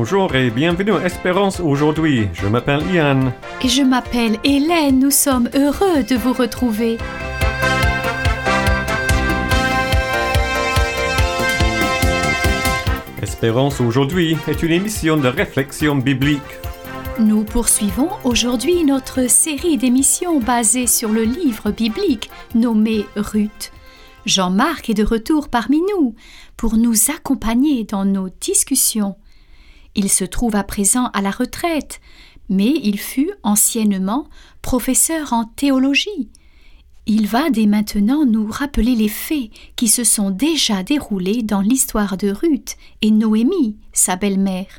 Bonjour et bienvenue à Espérance aujourd'hui. Je m'appelle Ian. Et je m'appelle Hélène. Nous sommes heureux de vous retrouver. Espérance aujourd'hui est une émission de réflexion biblique. Nous poursuivons aujourd'hui notre série d'émissions basées sur le livre biblique nommé Ruth. Jean-Marc est de retour parmi nous pour nous accompagner dans nos discussions. Il se trouve à présent à la retraite, mais il fut anciennement professeur en théologie. Il va dès maintenant nous rappeler les faits qui se sont déjà déroulés dans l'histoire de Ruth et Noémie, sa belle-mère.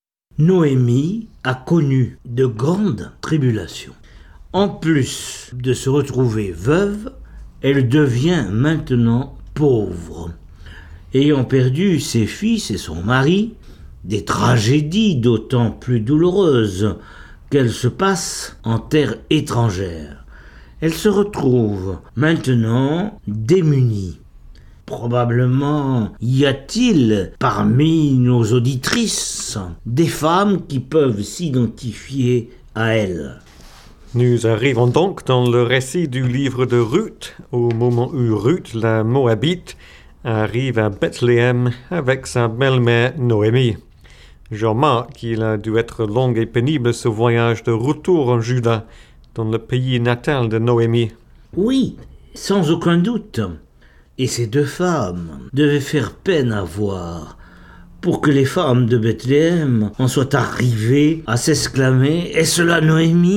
Noémie a connu de grandes tribulations. En plus de se retrouver veuve, elle devient maintenant pauvre. Ayant perdu ses fils et son mari, des tragédies d'autant plus douloureuses qu'elles se passent en terre étrangère. Elle se retrouve maintenant démunie. Probablement y a-t-il parmi nos auditrices des femmes qui peuvent s'identifier à elle. Nous arrivons donc dans le récit du livre de Ruth, au moment où Ruth, la Moabite, arrive à Bethléem avec sa belle-mère Noémie. Je remarque qu'il a dû être long et pénible ce voyage de retour en Juda, dans le pays natal de Noémie. Oui, sans aucun doute. Et ces deux femmes devaient faire peine à voir pour que les femmes de Bethléem en soient arrivées à s'exclamer « Est-ce là Noémie ?»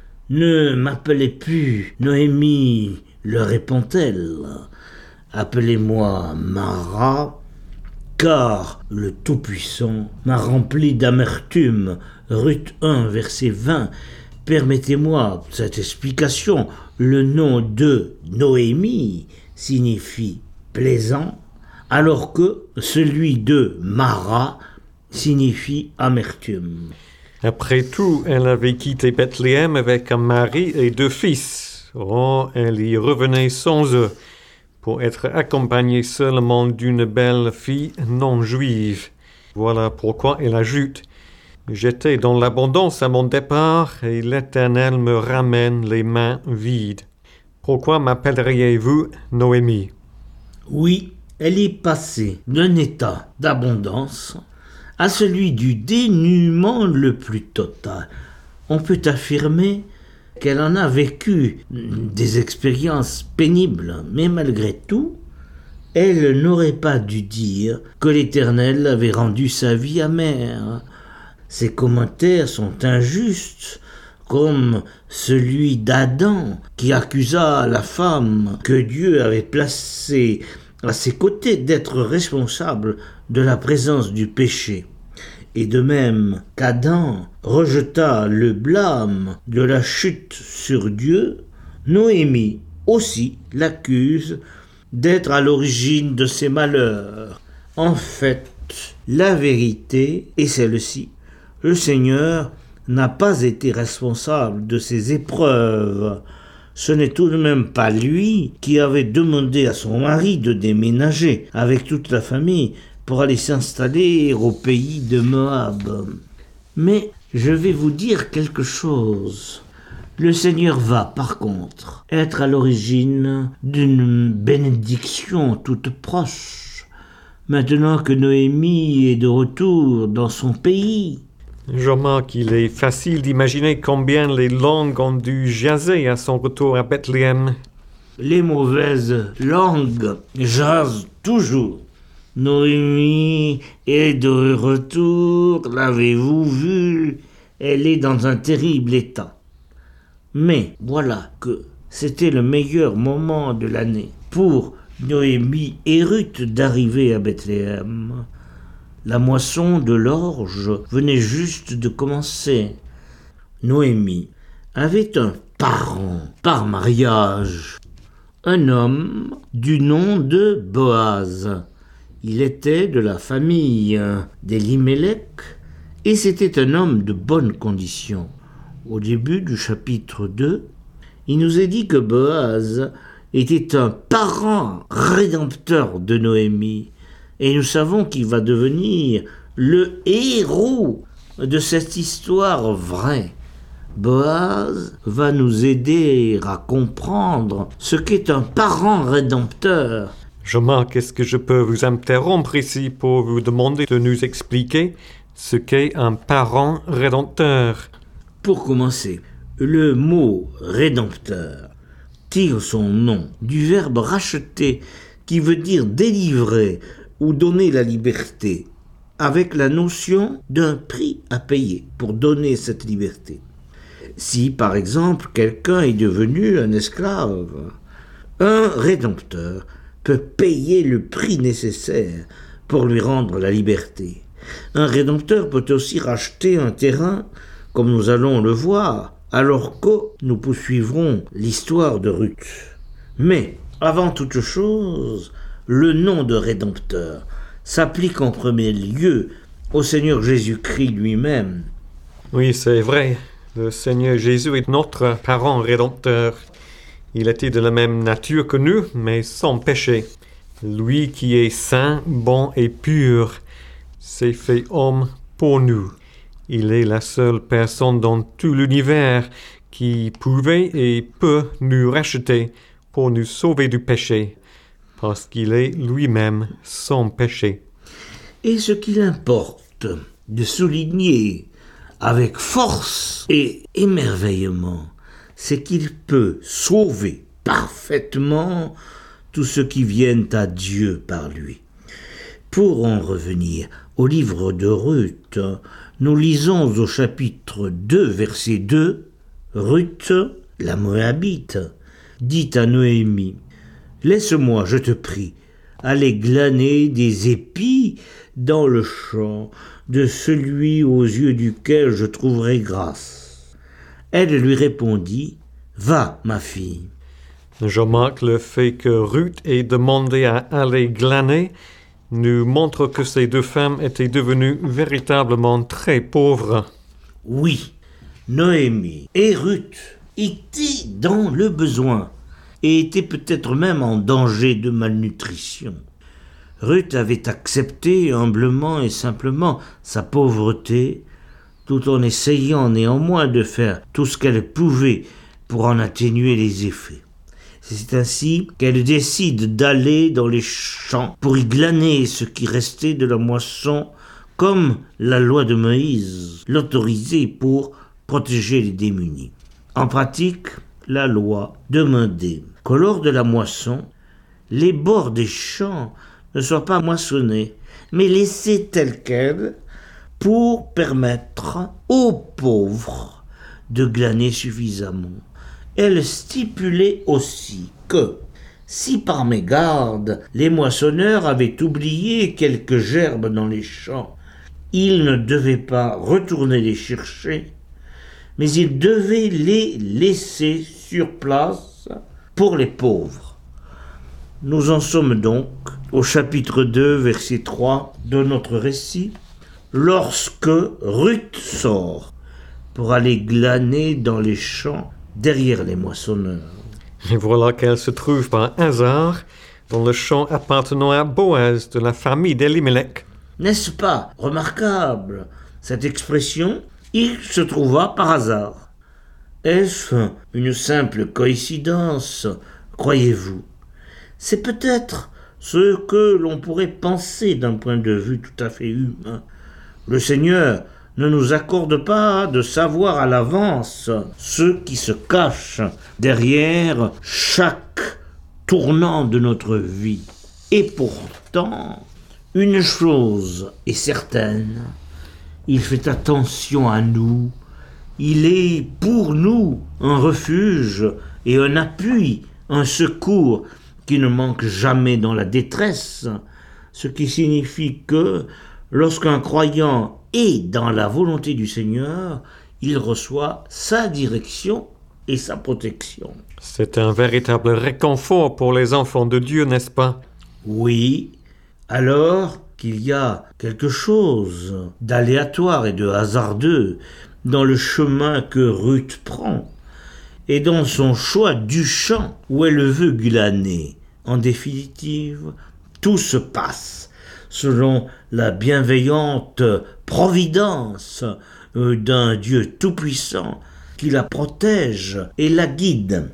Ne m'appelez plus Noémie, leur répond-elle. Appelez-moi Mara, car le Tout-Puissant m'a rempli d'amertume. Ruth 1, verset 20. Permettez-moi cette explication. Le nom de Noémie signifie plaisant, alors que celui de Mara signifie amertume. Après tout, elle avait quitté Bethléem avec un mari et deux fils. Oh, elle y revenait sans eux, pour être accompagnée seulement d'une belle fille non juive. Voilà pourquoi elle ajoute « J'étais dans l'abondance à mon départ, et l'Éternel me ramène les mains vides. Pourquoi m'appelleriez-vous Noémie ?» Oui, elle est passée d'un état d'abondance à celui du dénuement le plus total. On peut affirmer qu'elle en a vécu des expériences pénibles, mais malgré tout, elle n'aurait pas dû dire que l'Éternel avait rendu sa vie amère. Ses commentaires sont injustes, comme celui d'Adam qui accusa la femme que Dieu avait placée à ses côtés d'être responsable de la présence du péché. Et de même qu'Adam rejeta le blâme de la chute sur Dieu, Noémie aussi l'accuse d'être à l'origine de ses malheurs. En fait, la vérité est celle-ci. Le Seigneur n'a pas été responsable de ces épreuves. Ce n'est tout de même pas lui qui avait demandé à son mari de déménager avec toute la famille pour aller s'installer au pays de Moab. Mais je vais vous dire quelque chose. Le Seigneur va, par contre, être à l'origine d'une bénédiction toute proche. Maintenant que Noémie est de retour dans son pays, Je remarque qu'il est facile d'imaginer combien les langues ont dû jaser à son retour à Bethléem. les mauvaises langues jasent toujours. Noémie est de retour, l'avez-vous vu? Elle est dans un terrible état. Mais voilà que c'était le meilleur moment de l'année pour Noémie et Ruth d'arriver à Bethléem. La moisson de l'orge venait juste de commencer. Noémie avait un parent par mariage, un homme du nom de Boaz. Il était de la famille d'Elimelech et c'était un homme de bonne condition. Au début du chapitre 2, il nous est dit que Boaz était un parent rédempteur de Noémie. Et nous savons qu'il va devenir le héros de cette histoire vraie. Boaz va nous aider à comprendre ce qu'est un parent rédempteur. Jean-Marc, est-ce que je peux vous interrompre ici pour vous demander de nous expliquer ce qu'est un parent rédempteur? Pour commencer, le mot rédempteur tire son nom du verbe racheter, qui veut dire délivrer ou donner la liberté, avec la notion d'un prix à payer pour donner cette liberté. Si, par exemple, quelqu'un est devenu un esclave, un rédempteur peut payer le prix nécessaire pour lui rendre la liberté. Un rédempteur peut aussi racheter un terrain, comme nous allons le voir, alors que nous poursuivrons l'histoire de Ruth. Mais, avant toute chose, le nom de rédempteur s'applique en premier lieu au Seigneur Jésus-Christ lui-même. Oui, c'est vrai. Le Seigneur Jésus est notre parent rédempteur. Il était de la même nature que nous, mais sans péché. Lui qui est saint, bon et pur, s'est fait homme pour nous. Il est la seule personne dans tout l'univers qui pouvait et peut nous racheter pour nous sauver du péché, parce qu'il est lui-même sans péché. Et ce qu'il importe de souligner avec force et émerveillement, c'est qu'il peut sauver parfaitement tous ceux qui viennent à Dieu par lui. Pour en revenir au livre de Ruth, nous lisons au chapitre 2, verset 2, Ruth, la Moabite, dit à Noémie, « Laisse-moi, je te prie, aller glaner des épis dans le champ de celui aux yeux duquel je trouverai grâce. » Elle lui répondit, « Va, ma fille. » Je remarque le fait que Ruth ait demandé à aller glaner nous montre que ces deux femmes étaient devenues véritablement très pauvres. Oui, Noémie et Ruth étaient dans le besoin et étaient peut-être même en danger de malnutrition. Ruth avait accepté humblement et simplement sa pauvreté, tout en essayant néanmoins de faire tout ce qu'elle pouvait pour en atténuer les effets. C'est ainsi qu'elle décide d'aller dans les champs pour y glaner ce qui restait de la moisson, comme la loi de Moïse l'autorisait pour protéger les démunis. En pratique, la loi demandait que lors de la moisson, les bords des champs ne soient pas moissonnés, mais laissés tels quels pour permettre aux pauvres de glaner suffisamment. Elle stipulait aussi que, si par mégarde les moissonneurs avaient oublié quelques gerbes dans les champs, ils ne devaient pas retourner les chercher, mais ils devaient les laisser sur place pour les pauvres. Nous en sommes donc au chapitre 2, verset 3 de notre récit, lorsque Ruth sort pour aller glaner dans les champs derrière les moissonneurs. Et voilà qu'elle se trouve par hasard dans le champ appartenant à Boaz de la famille d'Elimelech. N'est-ce pas remarquable, cette expression « il se trouva par hasard ». Est-ce une simple coïncidence, croyez-vous? C'est peut-être ce que l'on pourrait penser d'un point de vue tout à fait humain. Le Seigneur ne nous accorde pas de savoir à l'avance ce qui se cache derrière chaque tournant de notre vie. Et pourtant, une chose est certaine, il fait attention à nous, il est pour nous un refuge et un appui, un secours qui ne manque jamais dans la détresse, ce qui signifie que lorsqu'un croyant est dans la volonté du Seigneur, il reçoit sa direction et sa protection. C'est un véritable réconfort pour les enfants de Dieu, n'est-ce pas? Oui, alors qu'il y a quelque chose d'aléatoire et de hasardeux dans le chemin que Ruth prend et dans son choix du champ où elle veut glaner. En définitive, tout se passe selon la bienveillante providence d'un Dieu tout-puissant qui la protège et la guide.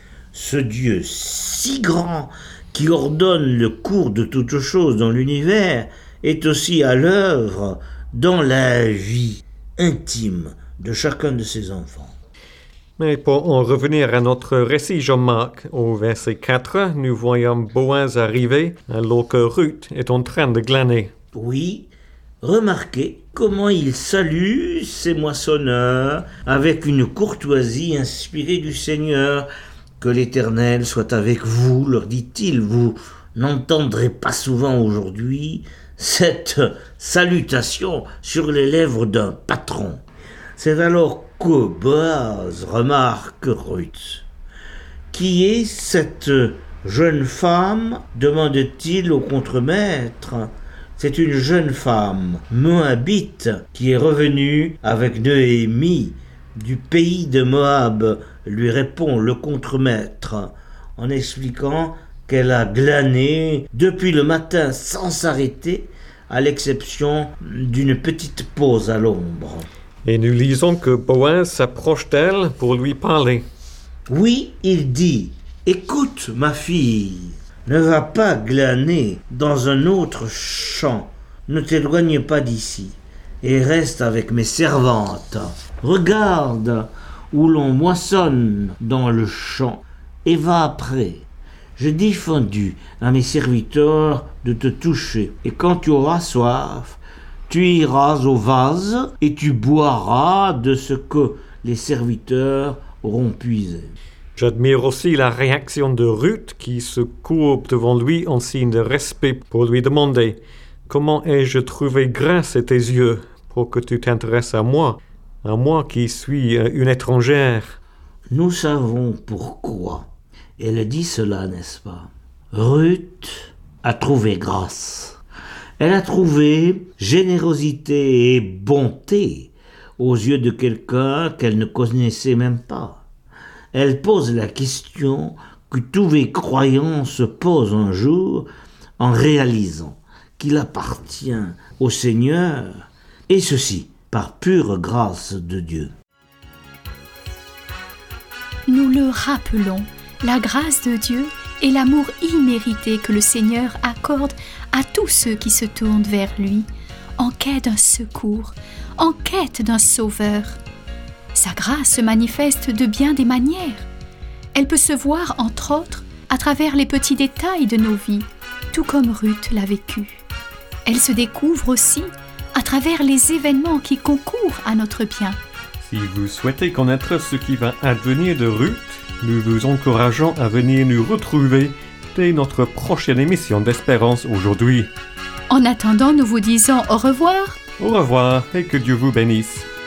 Ce Dieu si grand qui ordonne le cours de toutes choses dans l'univers est aussi à l'œuvre dans la vie intime de chacun de ses enfants. Mais pour en revenir à notre récit, Jean-Marc, au verset 4, nous voyons Boaz arriver alors que Ruth est en train de glaner. Oui, remarquez comment il salue ses moissonneurs avec une courtoisie inspirée du Seigneur. Que l'Éternel soit avec vous, leur dit-il. Vous n'entendrez pas souvent aujourd'hui cette salutation sur les lèvres d'un patron. C'est alors que Boaz remarque Ruth. Qui est cette jeune femme ? Demande-t-il au contremaître. C'est une jeune femme moabite qui est revenue avec Noémie du pays de Moab, lui répond le contremaître, en expliquant qu'elle a glané depuis le matin sans s'arrêter, à l'exception d'une petite pause à l'ombre. Et nous lisons que Boaz s'approche d'elle pour lui parler. Oui, il dit, « Écoute, ma fille, ne va pas glaner dans un autre champ, ne t'éloigne pas d'ici, et reste avec mes servantes. Regarde où l'on moissonne dans le champ, et va après. J'ai défendu à mes serviteurs de te toucher, et quand tu auras soif, tu iras au vase et tu boiras de ce que les serviteurs auront puisé. » J'admire aussi la réaction de Ruth qui se courbe devant lui en signe de respect pour lui demander « Comment ai-je trouvé grâce à tes yeux pour que tu t'intéresses à moi qui suis une étrangère ?» Nous savons pourquoi elle dit cela, n'est-ce pas? Ruth a trouvé grâce. Elle a trouvé générosité et bonté aux yeux de quelqu'un qu'elle ne connaissait même pas. Elle pose la question que tous les croyants se posent un jour en réalisant qu'il appartient au Seigneur, et ceci par pure grâce de Dieu. Nous le rappelons, la grâce de Dieu et l'amour immérité que le Seigneur accorde à tous ceux qui se tournent vers lui, en quête d'un secours, en quête d'un sauveur. Sa grâce se manifeste de bien des manières. Elle peut se voir, entre autres, à travers les petits détails de nos vies, tout comme Ruth l'a vécu. Elle se découvre aussi à travers les événements qui concourent à notre bien. Si vous souhaitez connaître ce qui va advenir de Ruth, nous vous encourageons à venir nous retrouver dès notre prochaine émission d'Espérance aujourd'hui. En attendant, nous vous disons au revoir. Au revoir et que Dieu vous bénisse.